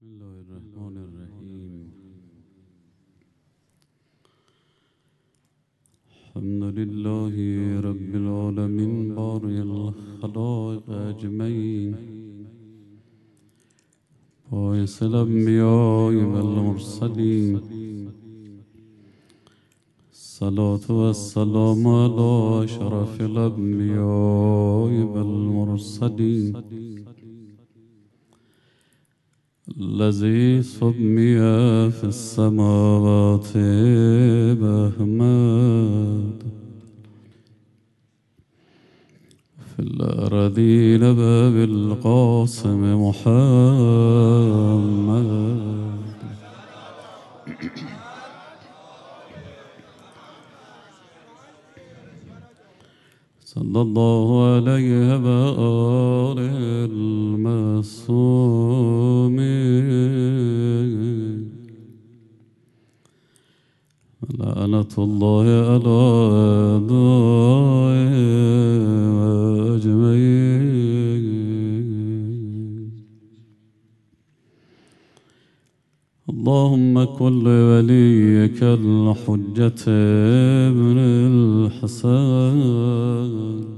بسم الله الرحمن الرحیم. الحمد لله رب العالمین بارئ الخلائق اجمعین، باعث الانبیاء والمرسلین. الصلاة والسلام على اشرف الانبیاء والمرسلین، الذي سمي في السماوات بأحمد، في الأرضين بالقاسم محمد. صلى الله عليه وآله المعصومين، لعنة الله على أعدائهم أجمعين. اللهم كن لوليك الحجة ابن الحسن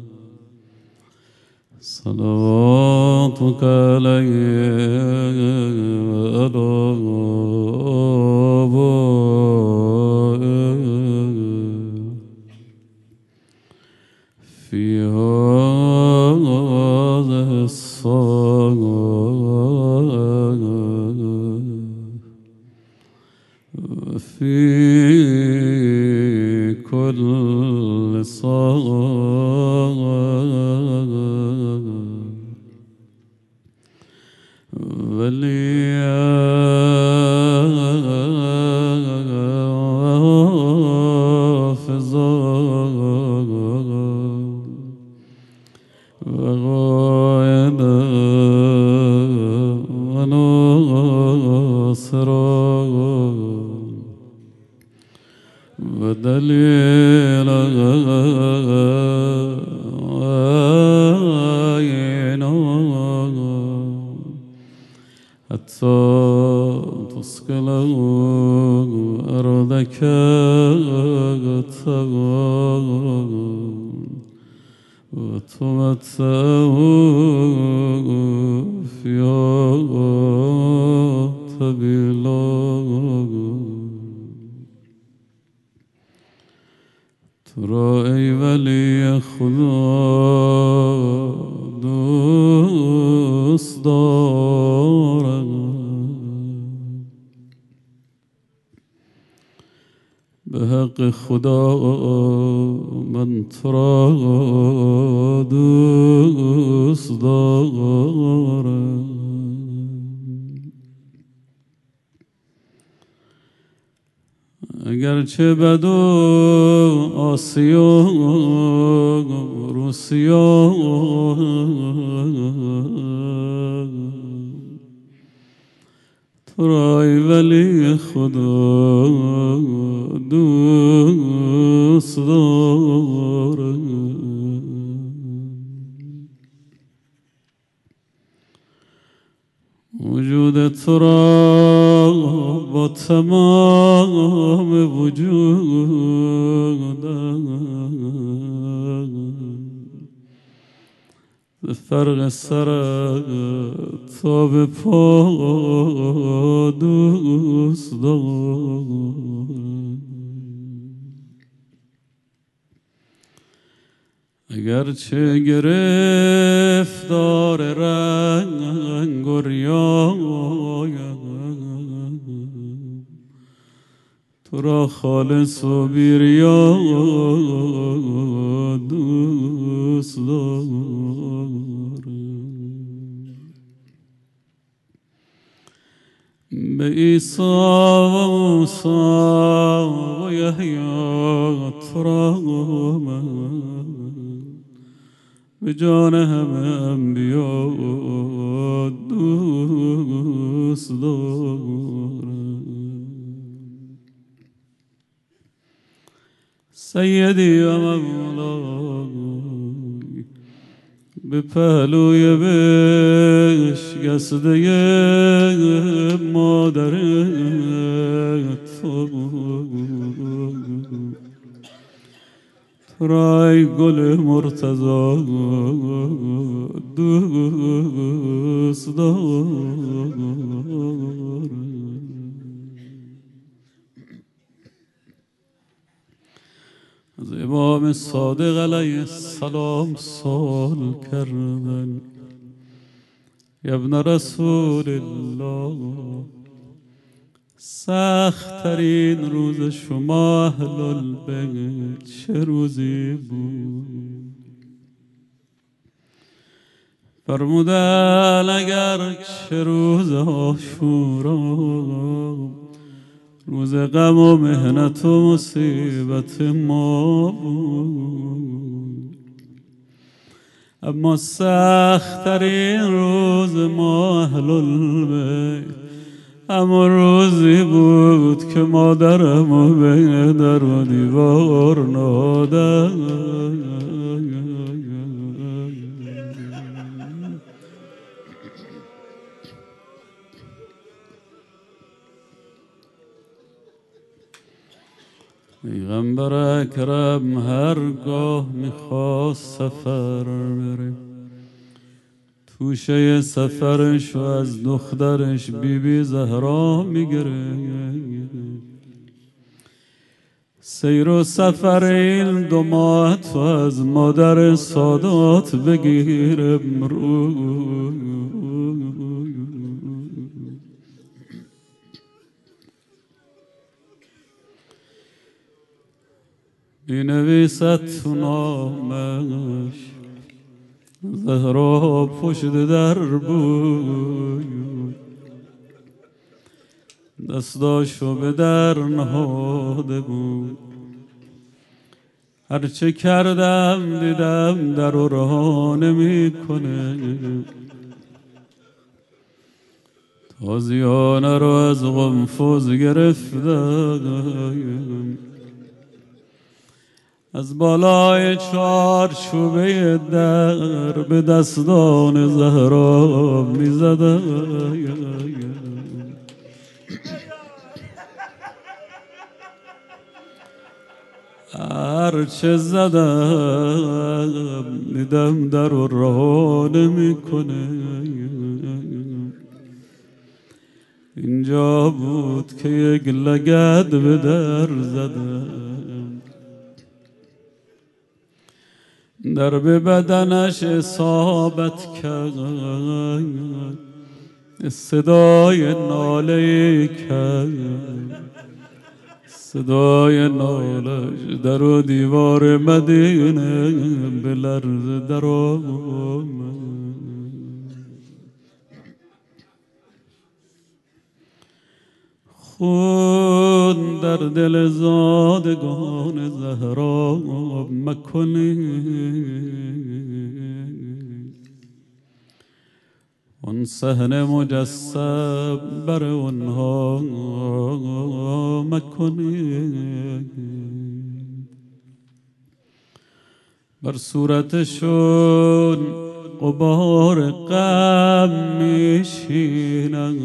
صلواتك عليه وعلى آبائه في هذه الساعة وفي كل ساعة وليا وحافظا وغائدا وناصرا ودليلا وعينا، حتى تسكنه أرضك وتمتعه فيها طويلا. ترى ای ولی خدا دوست دارم، به حق خدا من تو را دوست دارم. اگرچه بد و آسیا روسیا تو را ای ولی خدا دوست دارم. وجود تو را با تمام وجودم به فرق سرت تا به پا دوست دارم. اگرچه گرفتار رنگ و ریایم تو را خالص و بیریا دوست دارم. به عیسی و موسی و یحیی تو را من به جان همه انبیا دوست دارم. سیدی و مولای به پهلوی بشکسته مادرت رای گل مرتضا دوست دارم. از امام صادق علیه السلام سوال کردن ابن رسول الله سخت ترین روز شما اهل البیت چه روزی بود؟ فرمودن اگر چه روز عاشورا روز غم و مهنت و مصیبت ما بود، اما سخت ترین روز ما اهل البیت اما روزی بود که مادرم و بین در و دیوار نهادن. پیغمبر اکرم هرگاه میخواست سفر بره توشه سفرش و از دخترش بی زهرا میگره. سیر و سفر این دو ماه تو از مادر سادات بگیر امروز. بینویسد تو نامش زهرا پشت در بود، دستاشو به در نهاده بود. هرچه کردم دیدم در و رها نمی کنه، تازیانه رو از قنفذ گرفتم، از بالای چارچوبه در به دستان زهرا می زدم. هرچه زدم دیدم در و رها نمی کنه. اینجا بود که یک لگد به در زدم، در به بدنش اصابت کرد، صدای ناله کرد، صدای نالش در و دیوار مدینه به لرز در آمد. خون در دل زادگان زهرا مکنید، اون صحن مجسم بر اونها مکنید، بر صورتشون غبار غم میشینند،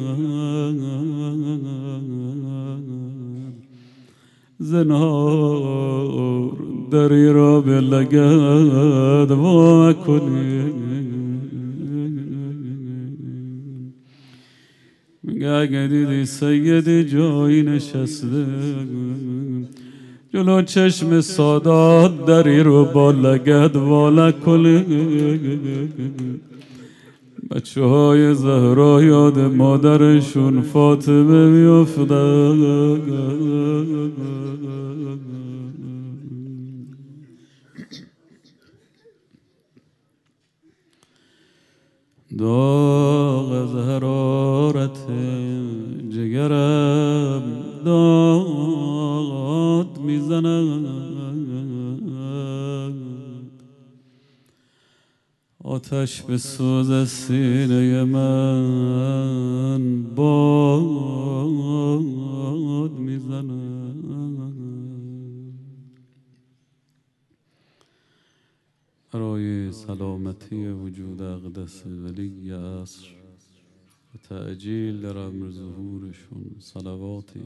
زنهار دری را به لگد وا کنید. میگه اگه دیدی سیدی جایی نشسته جلو چشم سادات دری رو با لگد وا کنید، بچه های زهرا یاد مادرشون فاطمه میافتن. داغ از حرارت جگرم داد میزند، آتش به سوز سینه من باد میزند. برای سلامتی وجود اقدس ولی عصر و تعجیل در امر ظهورشون صلواتی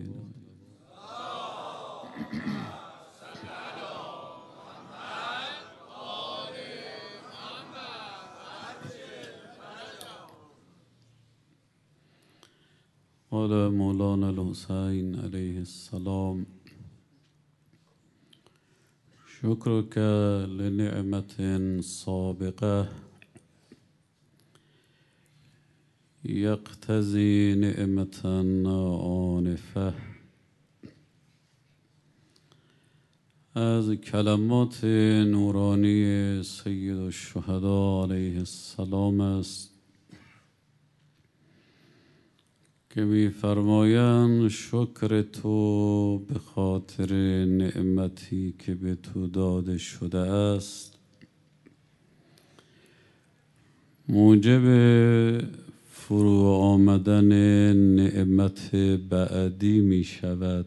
قال مولانا الحسين عليه السلام شكرك لنعمة سابقة يقتضي نعمة آنفة. از کلمات نورانی سید الشهدا علیه السلام است که می‌فرمایند شکر تو به خاطر نعمتی که به تو داده شده است موجب فرو آمدن نعمت بعدی می شود.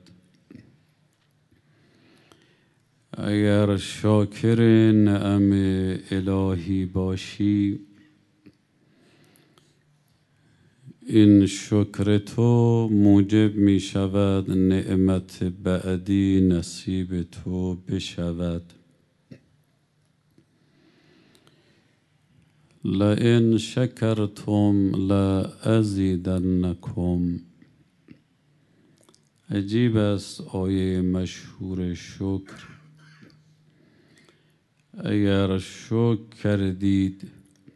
اگر شاکر نعم الهی باشی این شکر تو موجب می شود نعمت بعدی نصیب تو بشود. لئن شکرتم لازیدنکم. عجیب است آیه مشهور شکر. اگر شکر کردید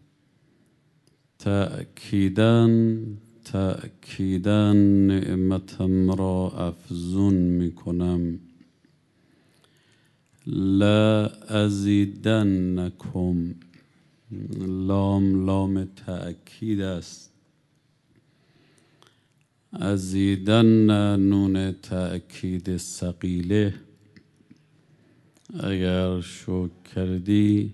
تأکیداً نعمتم را افزون می کنم. لا ازیدنکم. لام تأکید است. ازیدن نون تأکید ثقیله. اگر شکر کردی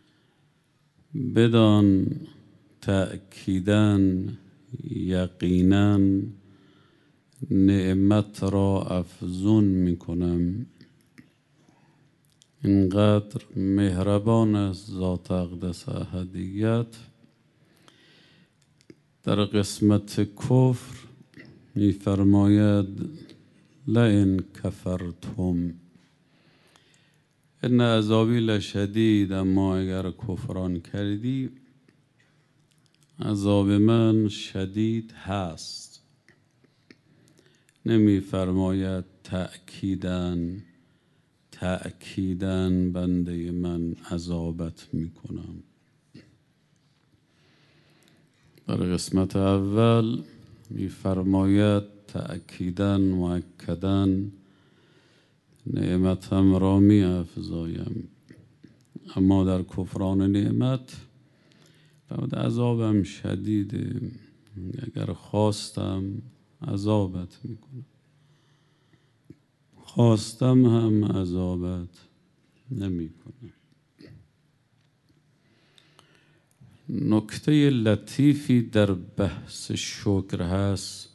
بدان تأکیداً یقیناً نعمت را افزون می کنم. اینقدر مهربان است ذات اقدس احدیت. در قسمت کفر می فرماید لئن کفرتم ان عذابی لشدید. اما اگر کفران کردی عذاب من شدید هست. نمی فرماید تأکیداً بنده من عذابت می کنم. در قسمت اول می فرماید تأکیداً مؤکداً نعمتم را می افزایم. اما در کفران نعمت بعد عذابم شدیده. اگر خواستم عذابت می کنم خواستم هم عذابت نمی کنم. نکته لطیفی در بحث شکر هست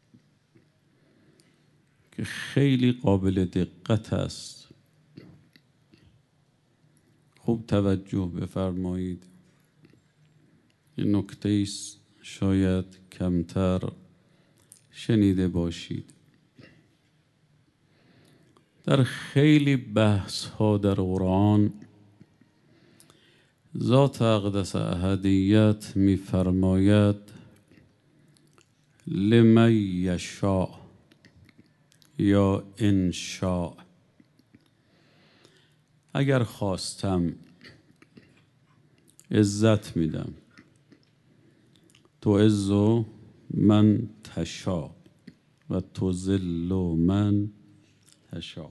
که خیلی قابل دقت است. خوب توجه بفرمایید. این نکته است شاید کمتر شنیده باشید. در خیلی بحث ها در قرآن ذات اقدس احدیت می فرماید لمن یشاء یا انشاء. اگر خواستم عزت میدم. تعز من تشاء و تذل من تشاء.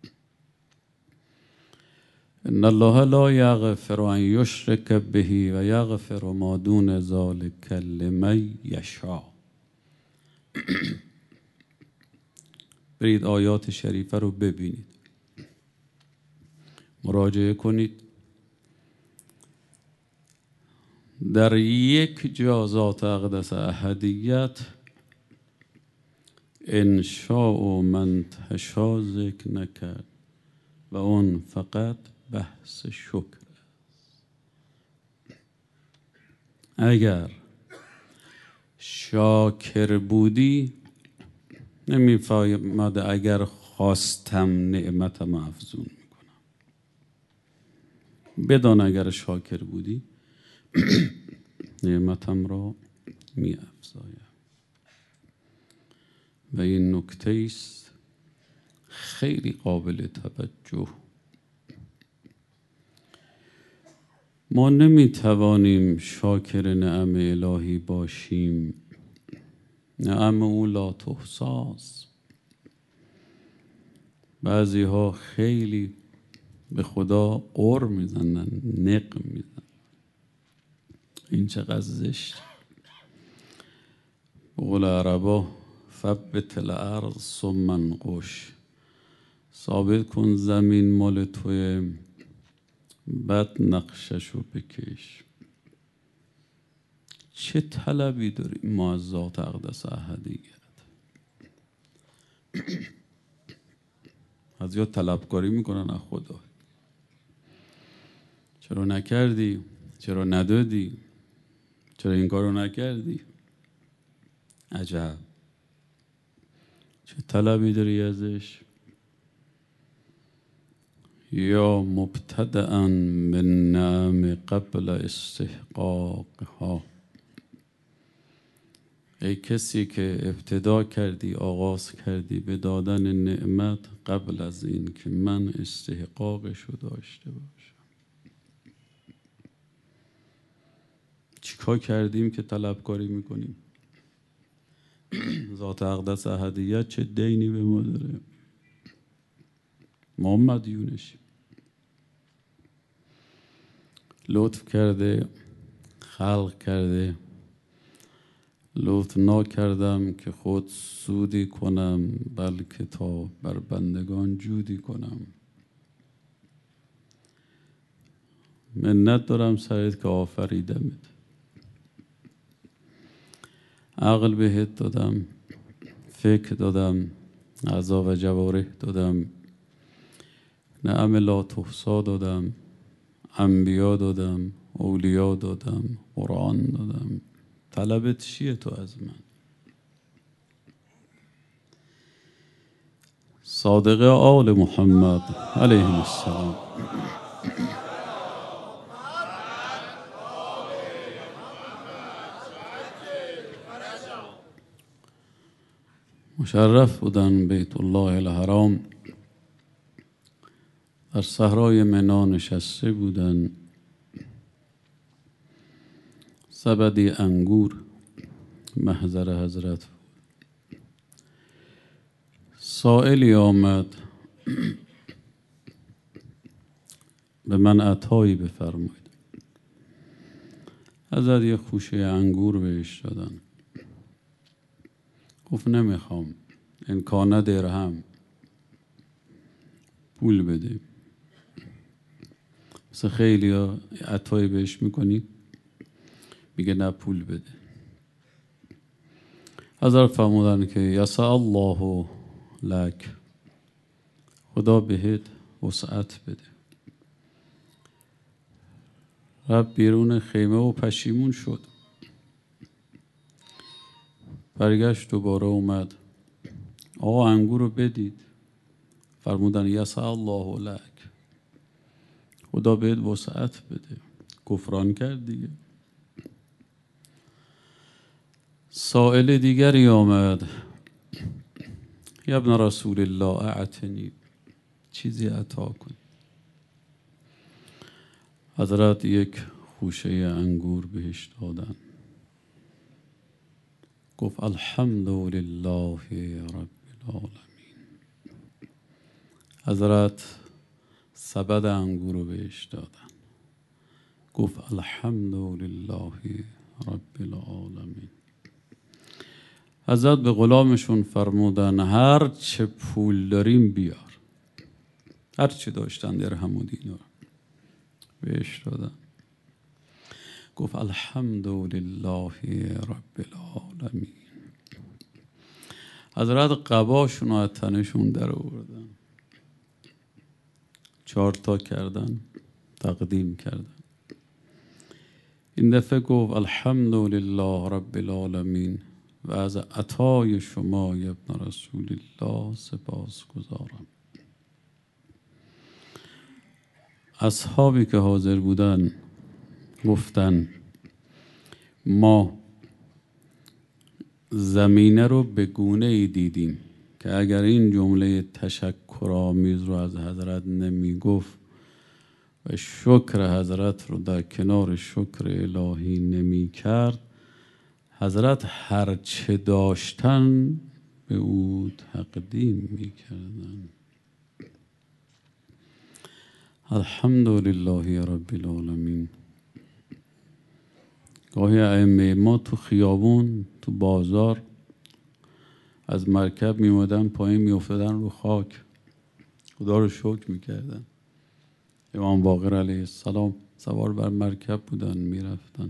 ان الله لا یغفر ان یشرک به و یغفر ما دون ذلک لمن یشاء. برید آیات شریفه رو ببینید، مراجعه کنید. در یک جا ذات اقدس احدیت انشاء من تشاء ذکر نکرد و اون فقط بحث شکر است. اگر شاکر بودی نمیفهمد اگر خواستم نعمتم افزون میکنم. بدان اگر شاکر بودی نعمتم را می افزایم. و این نکته است خیلی قابل توجه. ما نمی توانیم شاکر نعم الهی باشیم. نعم او لا تحصاست. بعضی ها خیلی به خدا قر میزنن، نق میزنن. این چقدر زشت. به قول عربا ثبت الارض ثم انقش. ثابت کن زمین مال توی، بعد نقششو بکش. چه طلبی داریم ما از ذات اقدس احدیت؟ از یا طلبکاری میکنن از خدا. چرا نکردی؟ چرا ندادی؟ چرا این کارو نکردی؟ عجب. چه طلبی داری ازش؟ یا مبتدأ بالنعم قبل استحقاقها. ای کسی که ابتدا کردی، آغاز کردی به دادن نعمت قبل از این که من استحقاقشو داشته باشم. چیکار کردیم که طلبکاری میکنیم؟ ذات اقدس احدیت چه دینی به ما داره؟ ما مدیونشیم. لطف کرده، خلق کرده. لطف نکردم که خود سودی کنم، بلکه تا بر بندگان جودی کنم. منت دارم سرت که آفریدمت. عقل بهت دادم، فکر دادم، اعضا و جوارح دادم، نعم لا تحصا دادم، انبیا دادم، اولیا دادم، قرآن دادم. طلبت چیه تو از من؟ صادق آل محمد علیه السلام. مشرف بودن بیت الله الحرام. در صحرای منی نشسته بودن. سبدی انگور محضر حضرت بود. سائلی آمد به من عطایی بفرمایید. حضرت یه خوشه انگور بهش دادن. گفت نمیخوام، امکان درهم، پول بده. مثل خیلی ها عطایی بهش میکنی میگه نه پول بده. حضرت فرمودن که یسع الله لک، خدا بهت وسعت بده. رفت بیرون خیمه و پشیمون شد. برگشت دوباره اومد. آقا انگور رو بدید. فرمودن یسع الله لک، خدا بهت وسعت بده. کفران کرد دیگه. سائل دیگری آمد. یا ابن رسول الله اعطنی، چیزی عطا کن. حضرت یک خوشه انگور بهش دادن. گفت الحمد لله رب العالمین. حضرت سبد انگور رو بهش دادن. گفت الحمد لله رب العالمین. حضرت به غلامشون فرمودن هر چه پول داریم بیار. هر چه داشتن درهم و دینار بهش دادن. گفت الحمد لله رب العالمین. حضرت قباشون و تنشون در آوردن. 4 تا کردن، تقدیم کردن. این دفعه گفت الحمدلله رب العالمین و از عطای شما ابن رسول الله سپاس گزارم. اصحابی که حاضر بودن گفتن ما زمینه رو به گونه ای دیدیم که اگر این جمله تشکرآمیز رو از حضرت نمی گفت و شکر حضرت رو در کنار شکر الهی نمی کرد، حضرت هرچه داشتن به او تقدیم می کردن. الحمدلله رب العالمین. گاهی ائمه ما تو خیابون، تو بازار از مرکب میمدن پایین میافتادن رو خاک، خدا رو شکر میکردن. امام باقر علیه السلام سوار بر مرکب بودن میرفتن.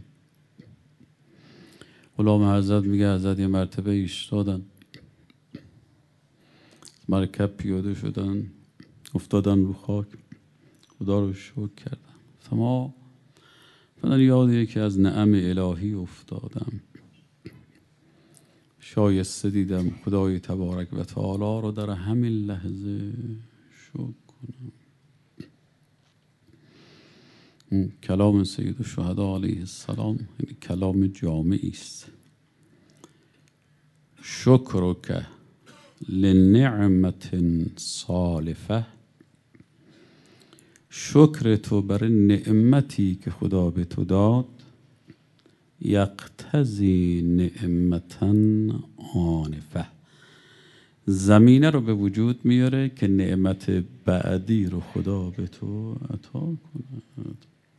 غلام حضرت میگه حضرت یه مرتبه ایستادن، مرکب پیاده شدن افتادن رو خاک، خدا رو شکر کردن. تمام من یاد یکی از نعم الهی افتادم، شایسته دیدم خدای تبارک و تعالی رو در همین لحظه شکر کنم. کلام سید الشهدا علیه السلام یعنی کلام جامعی است. شکرک لنعمت سالفه، شکر تو برای نعمتی که خدا به تو داد، یقتضی نعمتا آنفه، زمینه رو به وجود میاره که نعمت بعدی رو خدا به تو عطا کنه.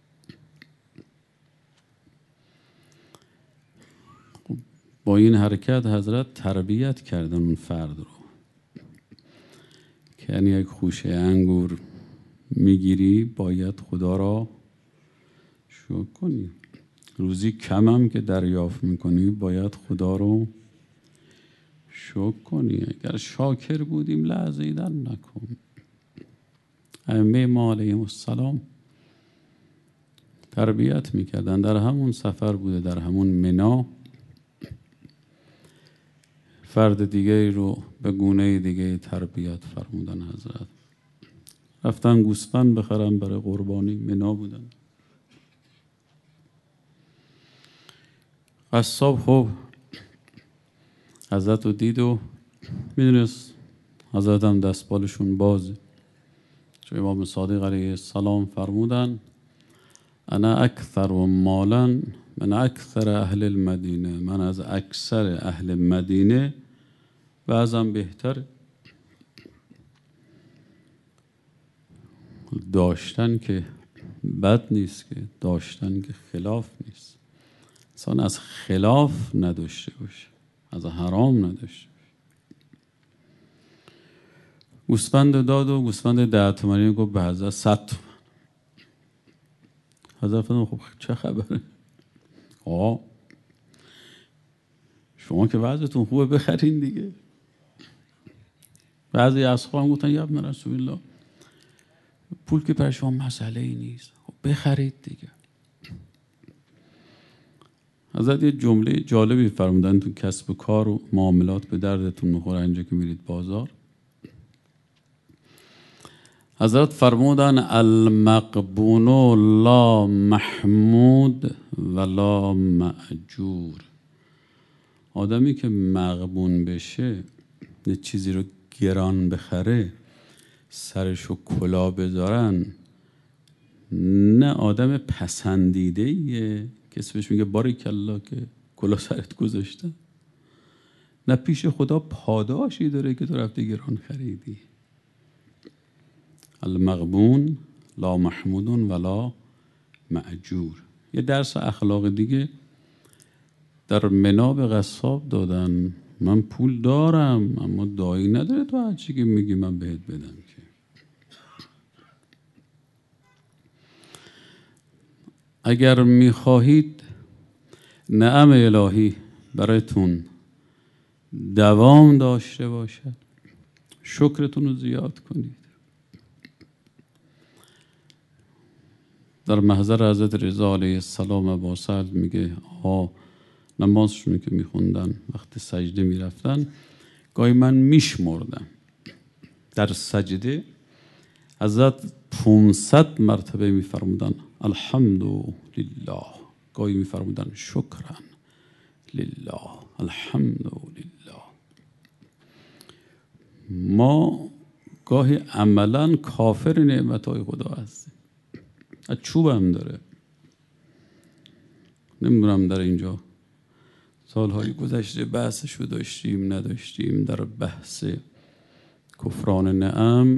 با این حرکت حضرت تربیت کردن اون فرد رو که یعنی یک خوشه انگور میگیری باید خدا را شکر کنی، روزی کم هم که دریافت میکنی باید خدا رو شکر کنی. اگر شاکر بودیم لحظه در نکن. ائمه ما علیهم السلام تربیت میکردن، در همون سفر بوده، در همون منا فرد دیگه رو به گونه دیگه تربیت فرمودن. حضرت رفتن گوسفند بخرن برای قربانی، منا بودن. قصاب خب حضرت رو دید و میدونست حضرت هم دستبالشون بازه، چون امام صادق علیه السلام فرمودن انا اکثر و مالا من اکثر اهل المدینه، من از اکثر اهل مدینه بعضم بهتره. داشتن که بد نیست، که داشتن که خلاف نیست. انسان از خلاف نداشته باشه، از حرام نداشته باشه. گوسفند داد و گوسفند 10 تومانی گفت به حضرت 100 تومن. حضرت فرمود خب چه خبره؟ شما که وضعتون خوبه بخرین دیگه. بعضی اصحاب هم گفتن یا ابن رسول الله پول که برای شما مسئله ای نیست، خب بخرید دیگه. حضرت یه جمله جالبی فرمودن تو کسب و کار و معاملات به دردتون میخوره اینجا که میرید بازار. حضرت فرمودن المغبون لا محمود ولا مأجور. آدمی که مغبون بشه، یه چیزی رو گران بخره، سرشو کلا بذارن، نه آدم پسندیده ایه کسی بهش میگه باریکالله که کلا سرت گذاشته، نه پیش خدا پاداشی داره که تو رفته گران خریدی. المغبون لا محمود ولا مأجور. یه درس اخلاق دیگه در منا به قصاب دادن، من پول دارم اما دایی نداره تو هر چی که میگی من بهت بدم که. اگر میخواهید نعم الهی برایتون دوام داشته باشد، شکرتون رو زیاد کنید. در محضر حضرت رضا علیه السلام ابا سعد میگه نمازشون که میخوندن وقتی سجده میرفتن گاهی من میشمردم در سجده حضرت 500 مرتبه میفرمودن الحمدلله، گاهی میفرمودن شکرا لله، الحمدلله. ما گاهی عملا کافر نعمتهای خدا هستیم. از چوب هم داره. نمیدونم در اینجا سالهای گذشته بحثشو داشتیم نداشتیم، در بحث کفران نعم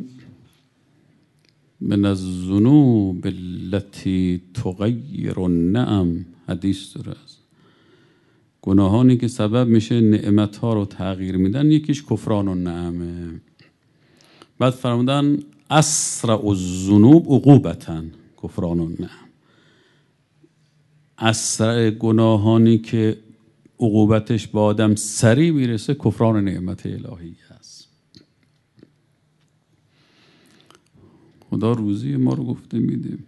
من الذنوب التي تغیر النعم حدیث داره است. گناهانی که سبب میشه نعمتها رو تغییر میدن یکیش کفران النعمه. بعد فرمودن اسرع الذنوب عقوبتا کفران النعم. اسرع گناهانی که عقوبتش با آدم سریع میرسه کفران نعمت الهی است. خدا روزی ما رو گفته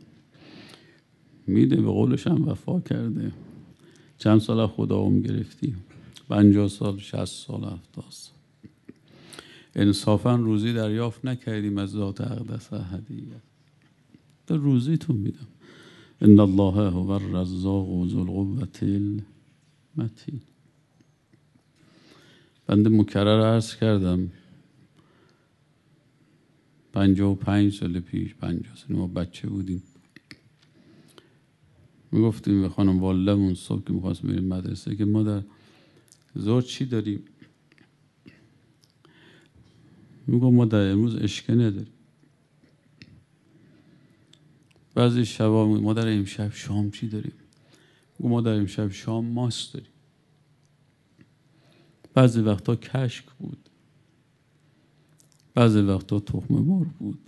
میده به قولش هم وفا کرده. چند سال خدا گرفتیم؟ 50 سال، 60 سال، 70 سال. انصافا روزی دریافت نکردیم از ذات اقدس هدیه. در روزیتون میدم. ان الله هو الرزاق ذو القوة المتین. بنده مکرر عرض کردم 55 سال پیش، 50 سال ما بچه بودیم، میگفتیم به خانم والدمون صبح که میخواست بریم مدرسه که مادر ظهر چی داریم؟ میگم مادر امروز اشکه نداریم. بعضی شبا مادر امشب شام چی داریم؟ میگم مادر امشب شام ماست داریم. بعضی وقتا کشک بود، بعضی وقتا تخم مرغ بود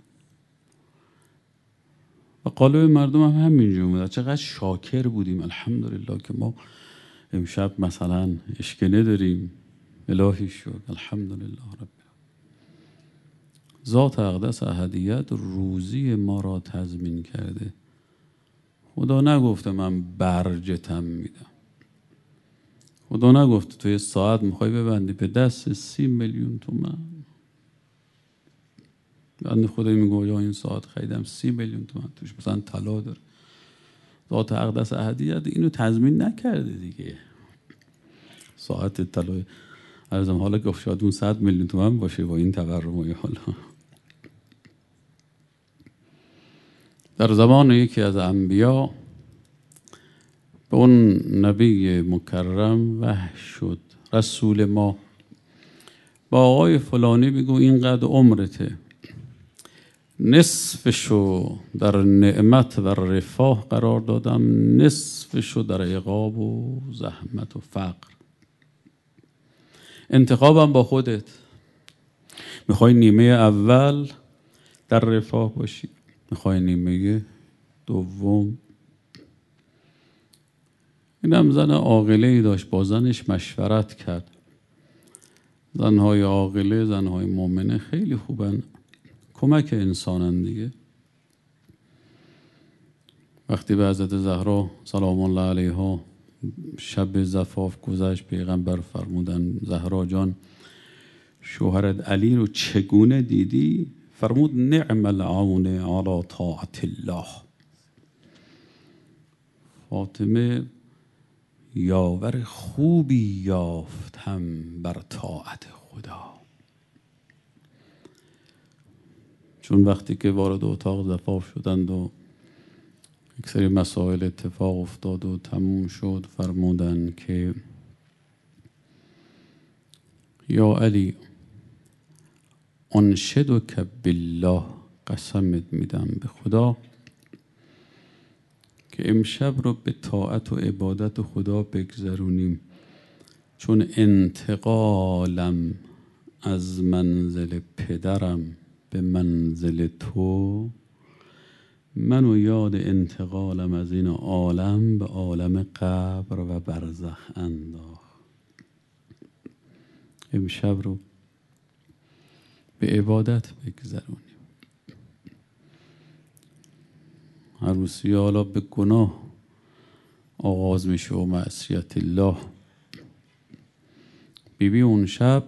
و قالب مردم هم همینجور بود. چقدر شاکر بودیم الحمدلله که ما امشب مثلا اشکه نداریم. الهی شکر الحمدلله رب. ذات اقدس احدیت روزی ما را تضمین کرده. خدا نگفته من برجتم میدم. خدا نگفته تو یه ساعت میخوای ببندی به دست 30 میلیون تومان. بنده خدایی میگه یا این ساعت خریدم 30 میلیون تومان توش مثلا طلا داره. ذات اقدس احدیت اینو تضمین نکرده دیگه. ساعت طلا ارزم حالا گفت شاید اون 100 میلیون تومان باشه با این تورم. حالا در زمان یکی از انبیا به اون نبی مکرم وحی شد رسول ما با آقای فلانی بگو اینقدر عمرته، نصفشو در نعمت و رفاه قرار دادم، نصفشو در عقاب و زحمت و فقر. انتخابم با خودت. میخوای نیمه اول در رفاه باشی، میخوای نیمه دوم. اینم زن عاقله‌ای داشت، با زنش مشورت کرد. زنهای عاقله، زنهای مؤمنه خیلی خوبن، کمک انسانن دیگه. وقتی به حضرت زهرا سلام الله علیها شب زفاف گذشت، پیغمبر فرمودن زهرا جان شوهرت علی رو چگونه دیدی؟ فرمود نعم العون علی طاعت الله. فاطمه یاور خوبی یافتم بر طاعت خدا. چون وقتی که وارد اتاق زفاف شدند و یک سری مسائل اتفاق افتاد و تموم شد، فرمودن که یا علی انشدک بالله، قسمت میدم به خدا که امشب رو به طاعت و عبادت خدا بگذرونیم، چون انتقالم از منزل پدرم به منزل تو منو یاد انتقالم از این عالم به عالم قبر و برزخ انداخت. امشب رو به عبادت بگذرونیم. عروسی حالا به گناه آغاز میشه و معصیت الله. بیبی اون شب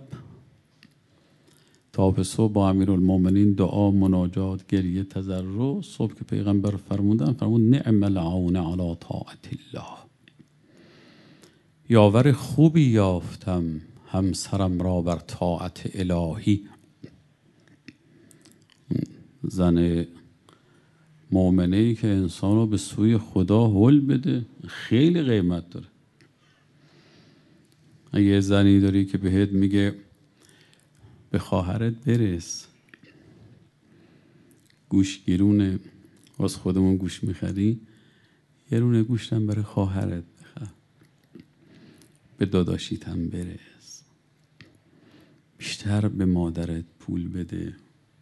تا به صبح با امیرالمومنین دعا، مناجات، گریه، تضرع. صبح که پیغمبر فرمود نعم العون علی طاعت الله. یاور خوبی یافتم همسرم را بر طاعت الهی. زن مؤمنه‌ای که انسان رو به سوی خدا هل بده خیلی قیمت داره. اگه یه زنی داری که بهت میگه به خواهرت برس، گوش گیرونه، واسه خودمون گوش میخری، یه رونه گوشتم برای خواهرت بخر، به داداشیت هم برس، بیشتر به مادرت پول بده.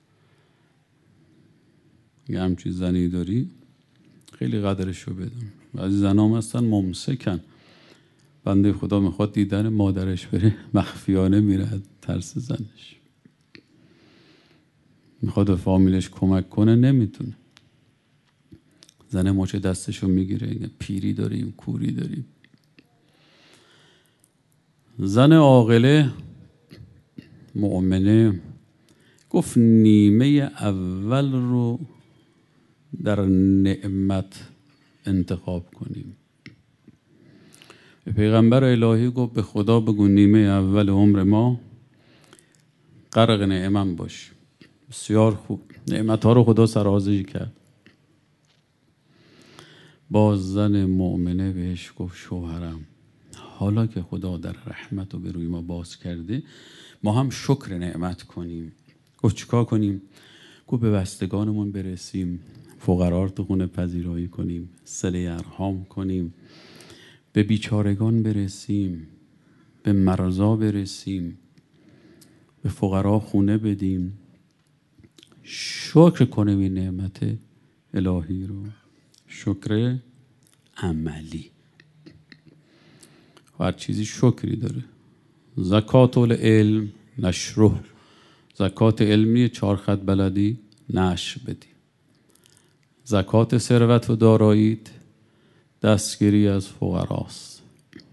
یه همچین زنی داری خیلی قدرشو بدون. بعضی زنام هستن ممسکن، بنده خدا میخواد دیدن مادرش بره مخفیانه میره، ترس زنش، میخواد به فامیلش کمک کنه نمیتونه. زن مچ دستشو میگیره، پیری داریم کوری داریم. زن عاقله مؤمنه گفت نیمه اول رو در نعمت انتخاب کنیم. به پیغمبر الهی گفت به خدا بگو نیمه اول عمر ما غرق نعمت باش. بسیار خوب، نعمت ها رو خدا سرازی کرد. باز زن مؤمنه بهش گفت شوهرم حالا که خدا در رحمت رو به روی ما باز کرده، ما هم شکر نعمت کنیم. گفت چیکار کنیم؟ گفت به بستگانمون برسیم، فقرا رو تو خونه پذیرایی کنیم، صله ارحام کنیم، به بیچارگان برسیم، به مرضا برسیم، به فقرا خونه بدیم، شکر کنیم این نعمت الهی رو. شکر عملی، هر چیزی شکری داره. زکات العلم نشره، زکات علمی 4 خط بلدی نشر بدی. زکات ثروت و داراییت دستگیری از فقراست.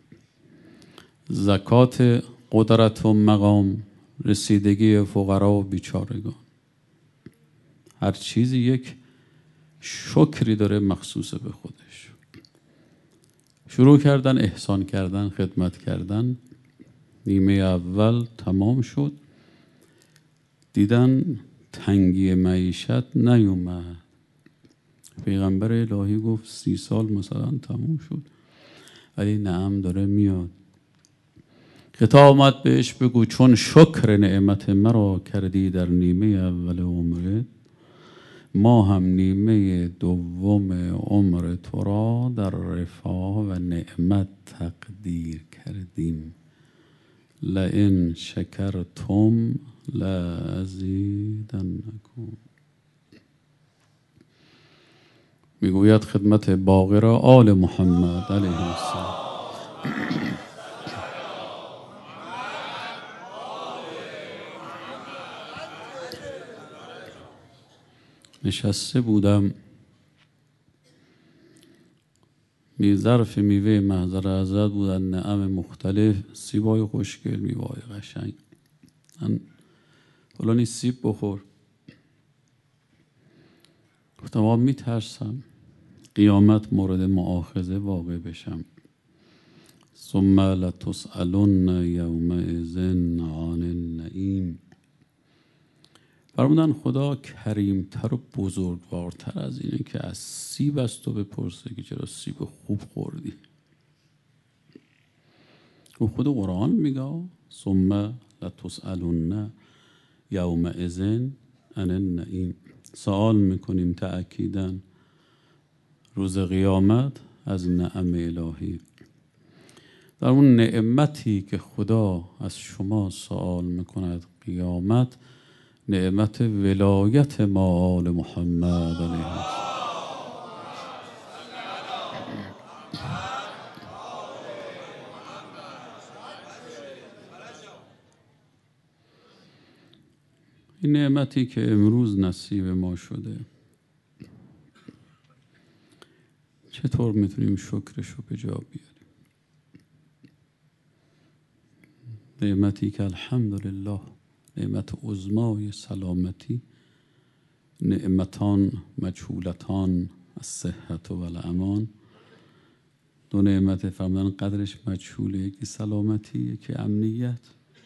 زکات قدرت و مقام رسیدگی فقرا و بیچارگان. هر چیزی یک شکری داره مخصوص به خودش. شروع کردن احسان کردن، خدمت کردن. نیمه اول تمام شد، دیدن تنگی معیشت نیومد. پیغمبر الهی گفت 30 سال مثلا تموم شد، ولی نعم داره میاد. خطاب آمد بهش بگو چون شکر نعمت مرا کردی در نیمه اول عمرت، ما هم نیمه دوم عمر تو را در رفاه و نعمت تقدیر کردیم. لئن شکرتم لازیدنکم. میگوید خدمت باقر آل محمد علیه السلام. نشسته بودم، ظرف میوه محضر حضرت بودن، نعم مختلف، سیبای خوشگل، میوای قشنگ. من فلانی سیب بخور. گفتم آب میترسم قیامت مورد مؤاخذه واقع بشم. ثم لتسألن یومئذ عن النعیم. فرمودن خدا کریمتر و بزرگوارتر از اینه که از سیب از تو بپرسه که چرا سیب خوب خوردی. و خود قرآن میگه ثم لتسألن یومئذ عن النعیم. سوال میکنیم تأکیداً روز قیامت از نعم الهی. در اون نعمتی که خدا از شما سوال میکند قیامت، نعمت ولایت ما آل محمد علیه السلام. این نعمتی که امروز نصیب ما شده، چطور میتونیم شکرش رو به جا بیاریم؟ نعمتی که الحمدلله نعمت عظمای سلامتی، نعمتان مجهولتان الصحت و الامان، دو نعمت فرمودن قدرش مجهوله، یکی سلامتی یکی امنیت.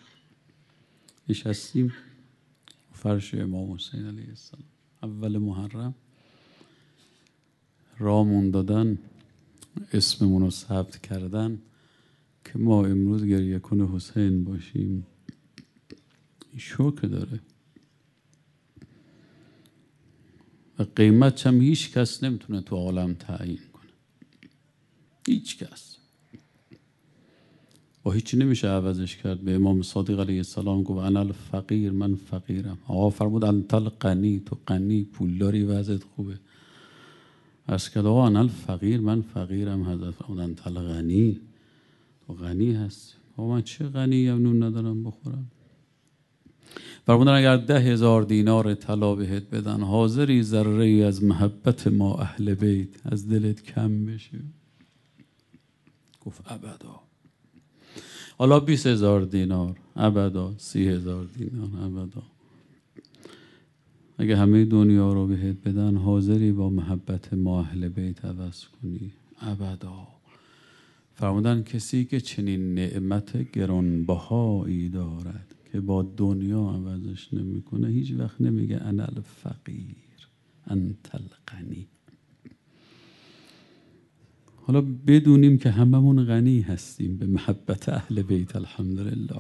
نشستیم فرش امام حسین علیه السلام اول محرم، رامون دادن، اسممون رو ثبت کردن که ما امروز گریه کن حسین باشیم. این شکر داره و قیمت هم هیچ کس نمیتونه تو عالم تعیین کنه، هیچ کس. با هیچی نمیشه عوضش کرد. به امام صادق علیه السلام گفت انا الفقیر، من فقیرم. آقا فرمود انت الغنی، تو غنی پولداری وضعت خوبه. عرض کرد آقا انا الفقیر، من فقیرم. حضرت فرمود انت الغنی، تو غنی هستی. آقا من چه غنیم نون ندارم بخورم؟ فرمودن اگر 10,000 دینار طلا بهت بدن، حاضری ذره ای از محبت ما اهل بیت از دلت کم بشه؟ گفت ابدا. حالا 20,000 دینار ابدا، 30,000 دینار ابدا. اگه همه دنیا رو بهت بدن، حاضری با محبت ما اهل بیت عوض کنی؟ ابدا. فرمودن کسی که چنین نعمت گرانبهایی دارد که با دنیا عوضش نمیکنه، هیچ وقت نمیگه انا الفقیر انت الغنی. حالا بدونیم که هممون غنی هستیم به محبت اهل بیت الحمدلله.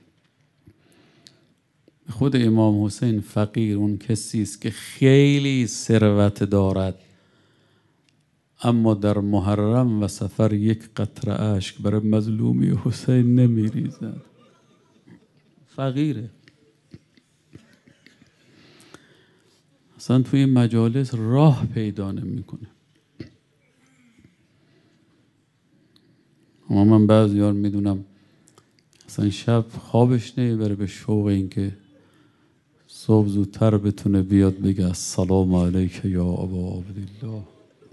خود امام حسین فقیر اون کسی است که خیلی ثروت دارد اما در محرم و سفر یک قطره اشک برای مظلومی حسین نمیریزد. فقیره. اصلا توی مجالس راه پیدا نمیکنه. اما من بعضیار میدونم اصلا شب خوابش نمیبره به شوق این که صبح زودتر بتونه بیاد بگه السلام علیک یا ابا عبدالله.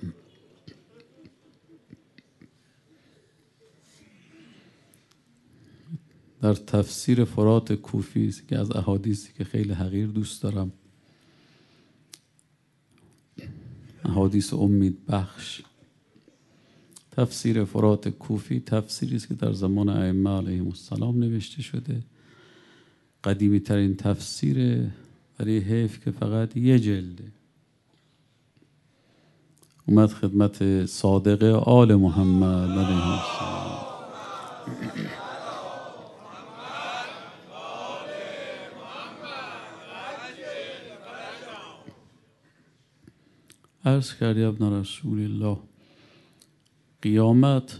در تفسیر فرات کوفی که از احادیثی که خیلی حقیر دوست دارم، احادیث امید بخش، تفسیر فرات کوفی تفسیری است که در زمان ائمه علیهم السلام نوشته شده. قدیمی ترین تفسیر، برای حیف که فقط یه جلده. اومد خدمت صادق آل محمد علیه السلام. عرض کردی ابن رسول الله، قیامت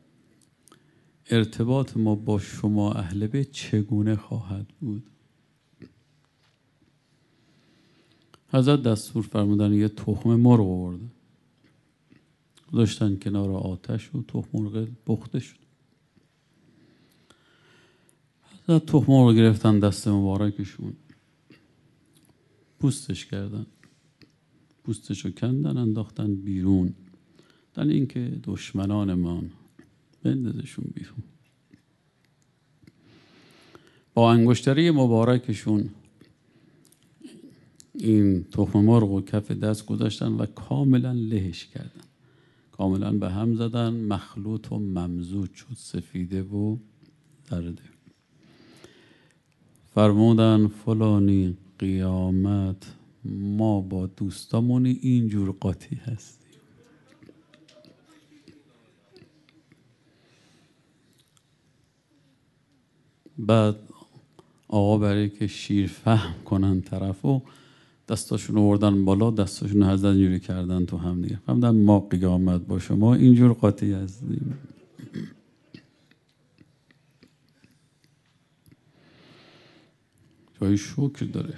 ارتباط ما با شما اهل بیت چگونه خواهد بود؟ حضرت دستور فرمودن یه تخم مرغ آورده، گذاشتن کنار آتش و تخم مرغ پخته شد. حضرت تخم مرغ گرفتن دست مبارکشون، پوستش کردن، پوستشو کندن انداختن بیرون. دن اینکه دشمنانمان بندازشون بیرون. با انگشتری مبارکشون این تخم مرغ و کف دست گذاشتن و کاملا لهش کردن، کاملا به هم زدن، مخلوط و ممزوج شد، سفیده و زرده. فرمودن فلانی قیامت ما با دوستامون اینجور قاطی هستیم. بعد آقا برای که شیر فهم کنن طرفو، دستاشون آوردن بالا، دستاشون حضرت اینجوری کردن تو هم دیگه. فرمودن ما قیامت با شما اینجور قاطی هستیم. جای شکر داره.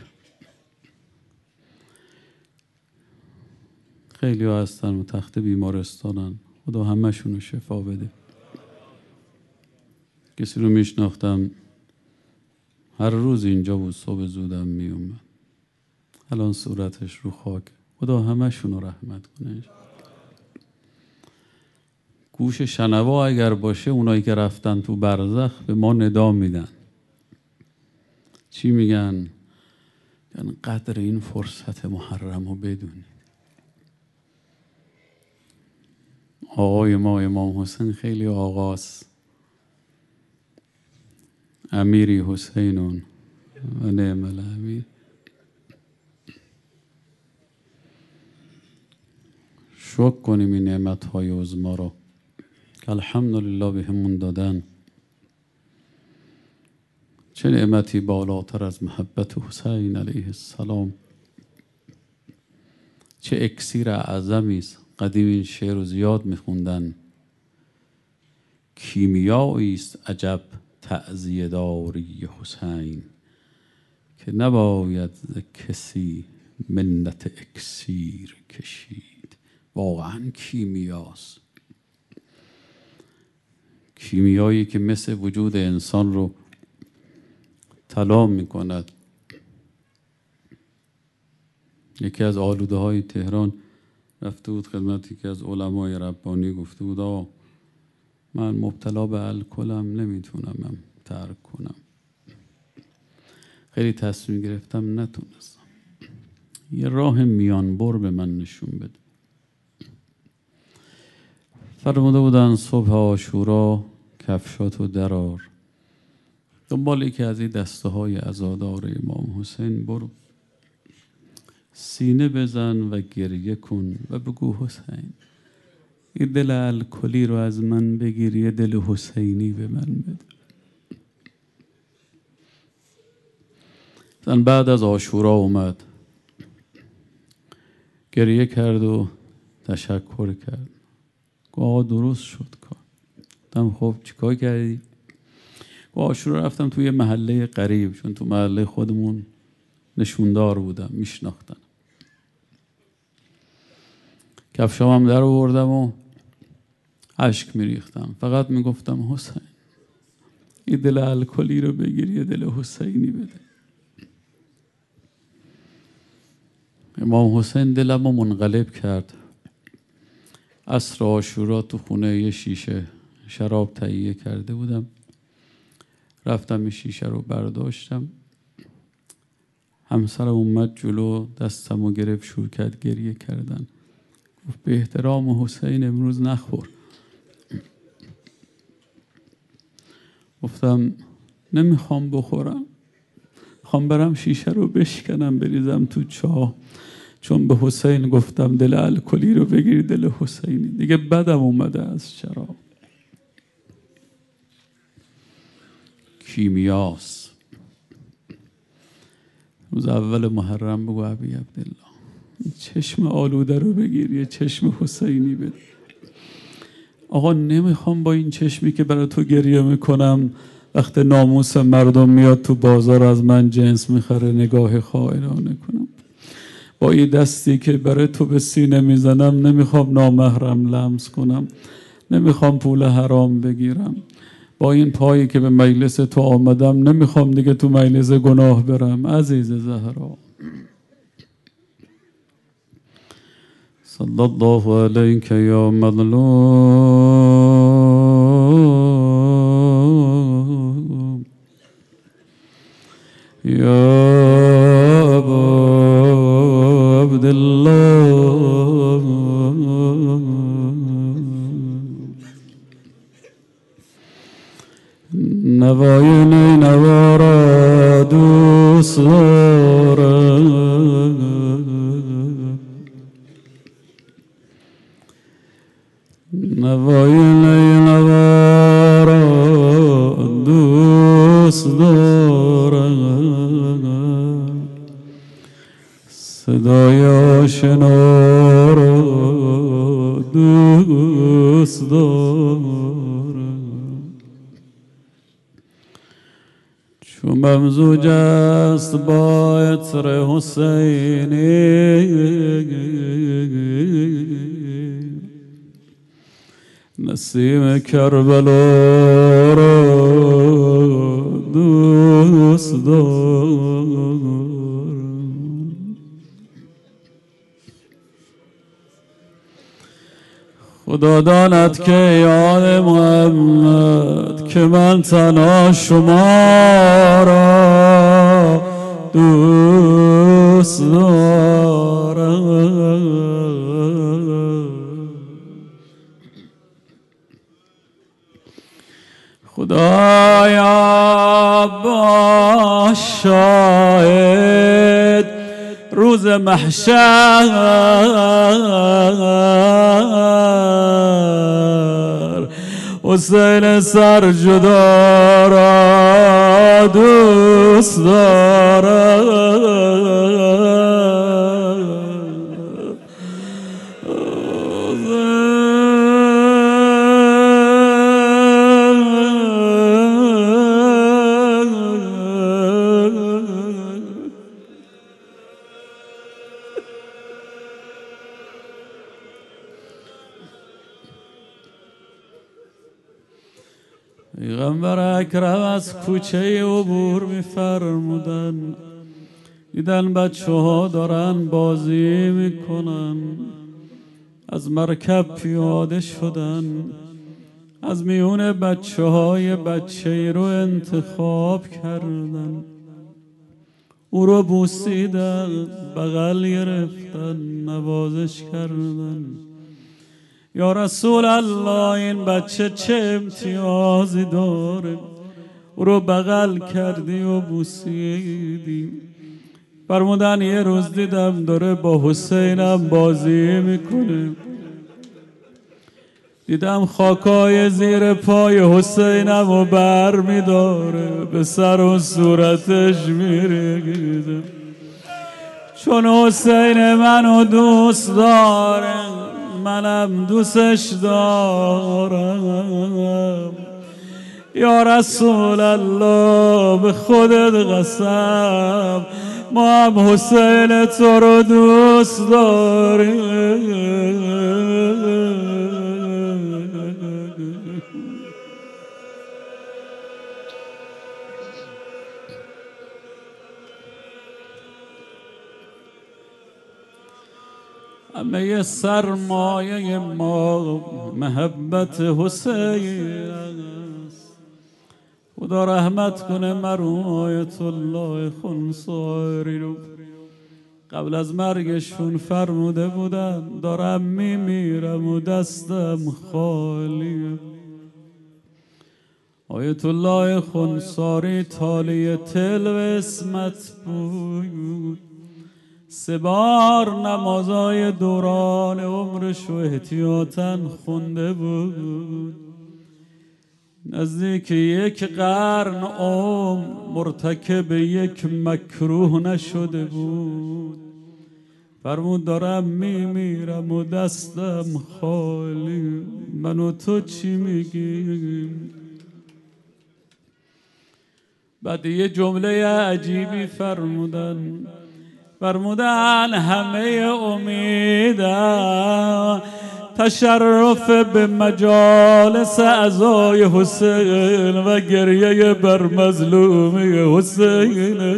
خیلی ها هستن و تخت بیمارستانن، خدا همه‌شون رو شفا بده. کسی رو میشناختم هر روز اینجا بود، صبح زودم میومد، الان صورتش رو خاک. خدا همه‌شون رو رحمت کنه. گوش شنوا اگر باشه اونایی که رفتن تو برزخ به ما ندا میدن. چی میگن؟ یعنی قدر این فرصت محرم رو بدونید. آقای ما امام حسین خیلی آقاست. امیری حسینون و نعم الامیر. شکر کنیم این نعمت‌های عظما رو که الحمدلله بهمون دادن. چه نعمتی بالاتر از محبت حسین علیه السلام. چه اکسیر اعظمی است. قدیم این شعر رو زیاد میخوندن. کیمیایی است عجب تعزیه داری حسین، که نباید ز کسی منت اکسیر کشید. واقعا کیمیاست. کیمیایی که مثل وجود انسان رو طلا میکند. یکی از آلوده های تهران رفته بود خدمتی که از علمای ربانی، گفته بود من مبتلا به الکلم، نمیتونم ترک کنم. خیلی تصمیم گرفتم، نتونستم. یه راه میانبر به من نشون بده. فرموده بودن صبح عاشورا کفشاتو درار، دنبال یکی از این دسته های عزادار امام حسین برو، سینه بزن و گریه کن و بگو حسین این دل الکلی رو از من بگیر، یه دل حسینی به من بده. زن بعد از عاشورا اومد، گریه کرد و تشکر کرد. گفت درست شد کار. گفتم خب چیکار کردی؟ گفت عاشورا رفتم توی محله قریب، چون تو محله خودمون نشوندار بودم، میشناختن. کفشام در آوردم و اشک میریختم، فقط میگفتم حسین این دل الکلی رو بگیر، یه دل حسینی بده. امام حسین دلمو منقلب کرد. عصر عاشورا تو خونه یه شیشه شراب تهیه کرده بودم، رفتم این شیشه رو برداشتم. همسرم اومد جلو، دستمو گرفت، شروع کرد گریه کردن. گفت به احترام حسین امروز نخور. گفتم نمیخوام بخورم، میخوام برم شیشه رو بشکنم بریزم تو چاه، چون به حسین گفتم دل الکلی رو بگیر، دل حسینی. دیگه بدم اومده از شراب. کیمیاست. روز اول محرم بگو ابی عبدالله چشم آلوده رو بگیر، یه چشم حسینی بده. آقا نمیخوام با این چشمی که برای تو گریه میکنم وقت ناموس مردم میاد تو بازار از من جنس میخره نگاه خائنانه کنم. با این دستی که برای تو به سینه میزنم نمیخوام نامحرم لمس کنم، نمیخوام پول حرام بگیرم. با این پایی که به مجلس تو آمدم نمیخوام دیگه تو مجلس گناه برم. عزیز زهرا صلی الله علیک یا مظلوم یا ابا عبدالله نوای نینوارا دوست دارم، نوای نینوارا دوست دارم، صدای آشنا را دوست دارم. چون ممزوج است با عطر حسینی، نسیم کربلا را دوست دارم. خدا داند که یاد محمد که من تنها شما را دوست دارم. خدایا با شاهد روز محشر حسین سرجدا را دوست دارم. پیغمبر اکرم از کوچه عبور می‌فرمودن، دیدن بچه ها دارن بازی میکنن، از مرکب پیاده شدن، از میون بچه های بچه‌ای رو انتخاب کردن، او رو بوسیدن، بغل گرفتن، نوازش کردن. یا رسول الله این بچه چه امتیازی داره؟ او رو بغل کردی و بوسیدی. فرمودن یه روز دیدم داره با حسینم بازی میکنه، دیدم خاکای زیر پای حسینم و بر میداره، به سر و صورتش میریزه، چون حسین منو دوست داره منم دوستش دارم. یا رسول الله به خودت قسم ما هم حسین تو رو دوست داریم. همه سرمایه ما محبت حسین است. خدا رحمت کنه مرحوم آیت الله خنساری رو، قبل از مرگشون فرموده بودن دارم میمیرم و دستم خالیه. آیت الله خنساری تالی تل و اسمت بود، 3 بار نمازای دوران عمرش و احتیاطاً خونده بود. نزدیک 1 قرن عمر مرتکب یک مکروه نشده بود. فرمود دارم میمیرم و دستم خالی، من و تو چی میگیم؟ بعد یه جمله عجیبی فرمودن همه امیدن تشرف به مجالس عزای حسین و گریه بر مظلومی حسین.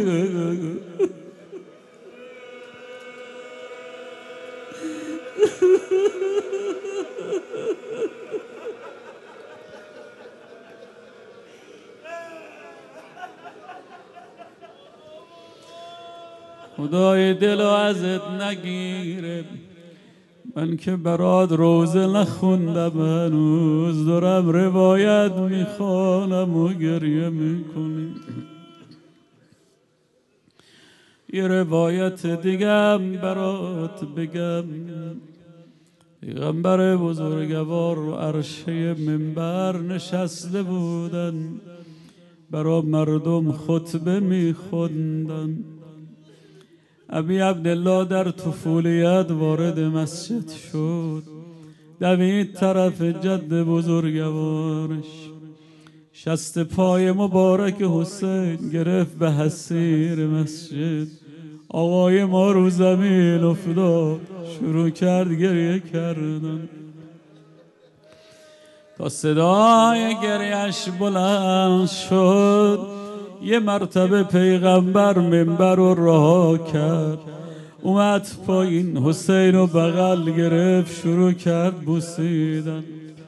خدای دل ازت نگیره، من که برات روزه نخوندم هنوز دارم روایت میخوانم و گریه میکنیم. یه روایت دیگم برات بگم. پیغمبر بزرگوار رو عرشه منبر نشسته بودن، برا مردم خطبه میخوندن. ابی عبدالله در طفولیت وارد مسجد شد، دوید طرف جد بزرگوارش، شست پای مبارک حسین گرفت به حصیر مسجد. آقای ما رو زمین افتاد، شروع کرد گریه کردن تا صدای گریهش بلند شد. یه مرتبه پیغمبر منبر رو رها کرد، اومد پایین، حسین رو بغل گرفت، شروع کرد بوسیدن.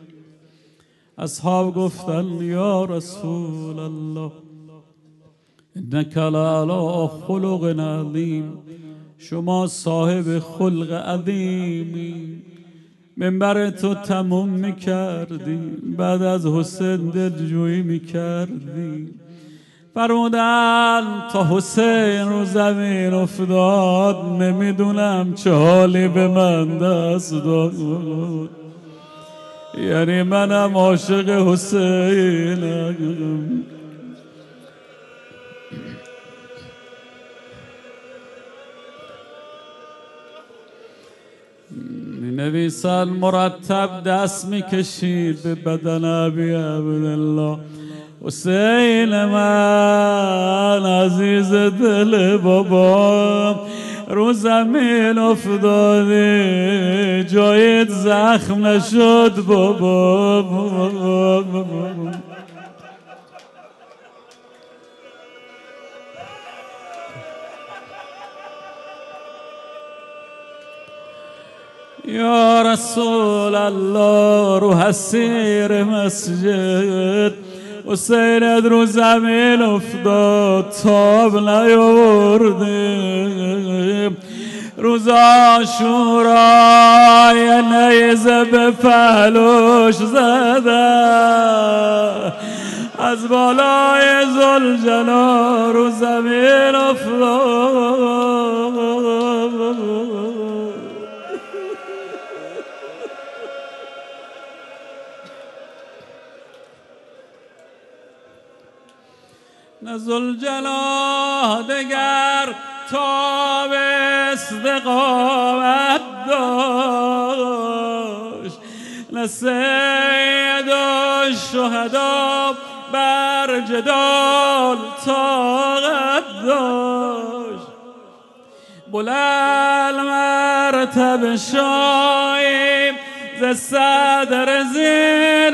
اصحاب گفتن یا رسول الله انک لعلی خلق عظیم، شما صاحب خلق عظیمی، منبر تو تموم میکردی، بعد از حسین دلجویی میکردی. فرمودن تا حسین رو زمین افتاد نمیدونم چه حالی به من دست داد، یعنی منم عاشق حسینم. نویسن مرتب دست میکشید به بدن ابی عبدالله. حسین من عزیز دل بابا رو زمین افتاده، جایت زخم نشد بابا. یا رسول الله رو حسیر مسجد حسینت رو زمین افتاد، تاب نیاورده. روز عاشورا یه نیزه به پهلوش زده، از بالای ذوالجلال رو زمین افتاد. نه ذوالجلال دگر تاب استقامت داشت، نه سید الشهدا بر جدال طاقت داشت. بلند مرتبه شایم ز صدر زین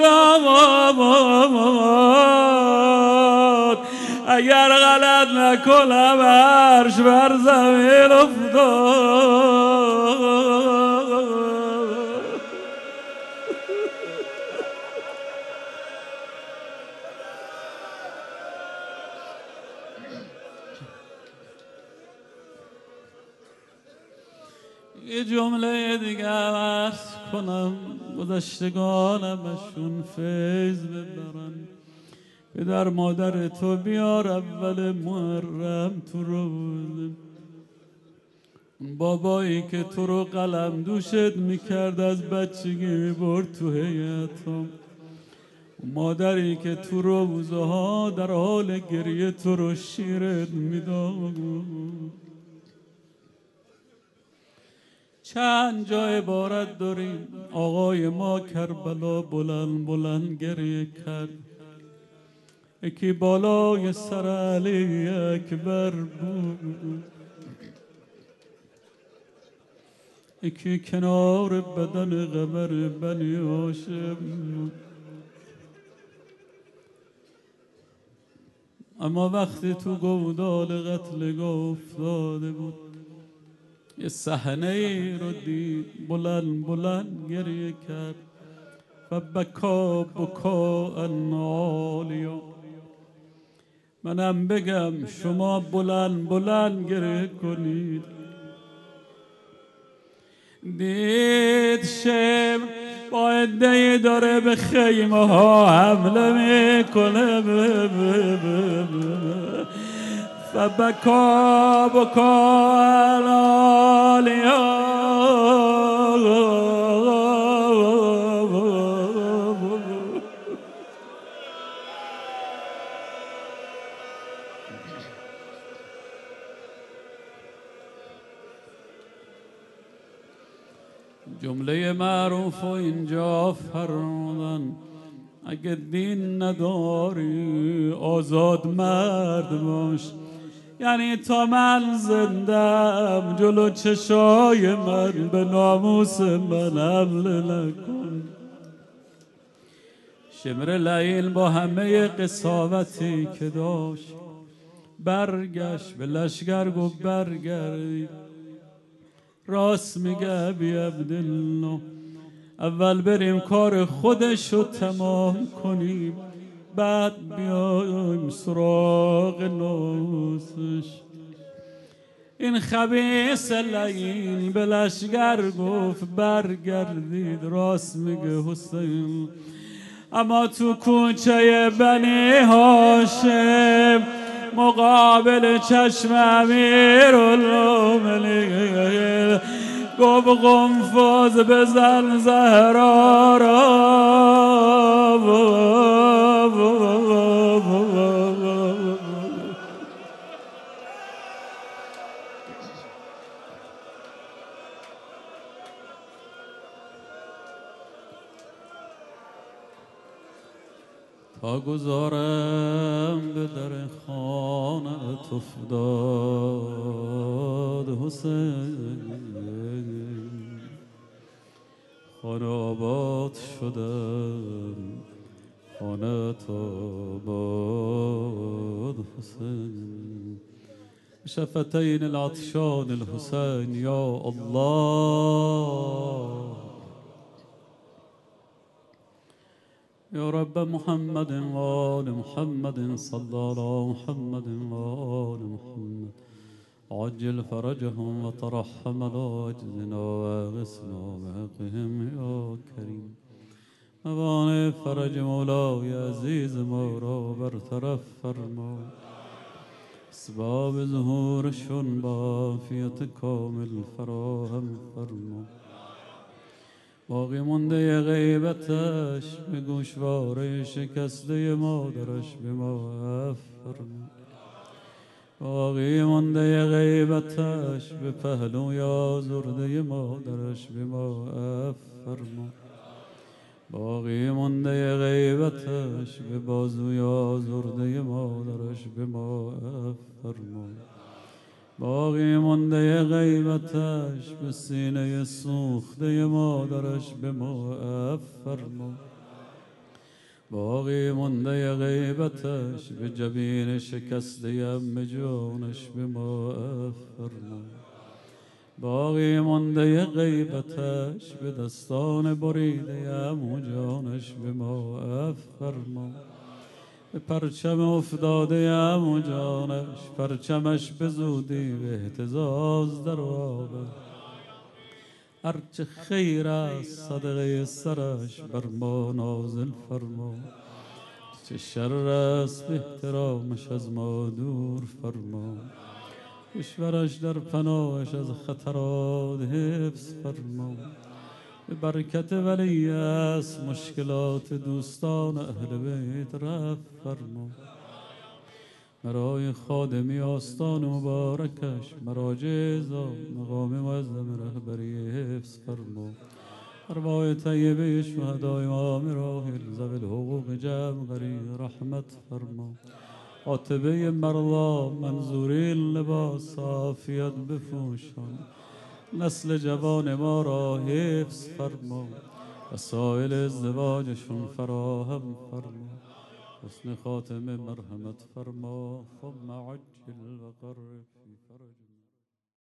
افتاد، اگر غلط نکنم عرش بر زمین افتاد. یه جمله دیگه عرض کنم، گذشتگانمشون فیض ببرن. پدر مادر تو بیار اول محرم تو روزه، بابایی که تو رو قلم دوشت میکرد از بچگی میبرد تو هیئتم، مادری که تو روزه ها در حال گریه تو رو شیرت میداد. چند جا عبارت داریم آقای ما کربلا بلند بلند گریه کرد، یکی بالای سر علی اکبر بود، یکی کنار بدن قمر بنی هاشم بود. اما وقتی تو گودال قتلگاه افتاده بود یه صحنه ای رو دید، بلند بلند گریه کرد. فبکا بکا عالیا. منم بگم شما بلند بلند گریه کنید. دید شب با عده‌ای داره به خیمه ها حمله میکنه، فبکا بکا عالیا. جمله معروف و اینجا فرمودن اگه دین نداری آزاد مرد باش، یعنی تا من زندم جلو چشای من به ناموس من حمله نکن. شمر لیل با همه قساوتی که داشت برگشت به لشگر گفت برگردید. راست میگه بی عبدالله، اول بریم کار خودشو تمام کنیم، بعد بیایم سراغ نوسش. این خبیث لعین به لشگر گفت برگردید. راست میگه حسین، اما تو کوچه بنی هاشم مقابل چشم امیرالمومنین گفت قنفذ بزن زهرا را. تا گذارم به در خانه افتاد حسین، خانه آباد شدم، خانه آباد حسین. شفتین العطشان الحسین یا الله، يا رب محمد وآل محمد صلى على محمد وآل محمد عجل فرجهم وترحم على عجزنا واغثنا بحقهم يا كريم. موانع فرج مولاي عزيز مورا برطرف فرما، اسباب ظهورشون بعافیت کامل فراهم فرما. باقی مونده غیبتش به گوشواره شکسته مادرش به ما فرما. باقی مونده غیبتش به پهلوی آزرده مادرش به ما فرما. باقی مونده غیبتش به بازوی آزرده مادرش به ما فرما. باقی مونده غیبتش به سینه سوخته مادرش به ما فرما. باقی مونده غیبتش به جبین شکسته ام جانش به ما فرما. باقی مونده غیبتش به دستان بریده ام جانش به ما فرما. به پرچم افتاده عمو جانش پرچمش به زودی به اهتزاز در آورد. هرچه خیر است صدقه سرش بر ما نازل فرما، چه شر است به احترامش از ما دور فرما. کشورش در پناهش از خطرات حفظ فرما. به برکت ولی است مشکلات دوستان اهل بیت رفع فرما. برای خادمی آستان مبارکش مراجع مقام معظم رهبری حفظ فرما. ارواح طیبه شهدای امام راحل ذوی الحقوق جمع غریق رحمت فرما. عاتبه مرضا منظوری لباس عافیت بپوشان. نسل جوان ما را حفظ فرما، وسایل ازدواجشون فراهم فرما. حسن خاتمه مرحمت فرما. ثم عجل وقرب في فرج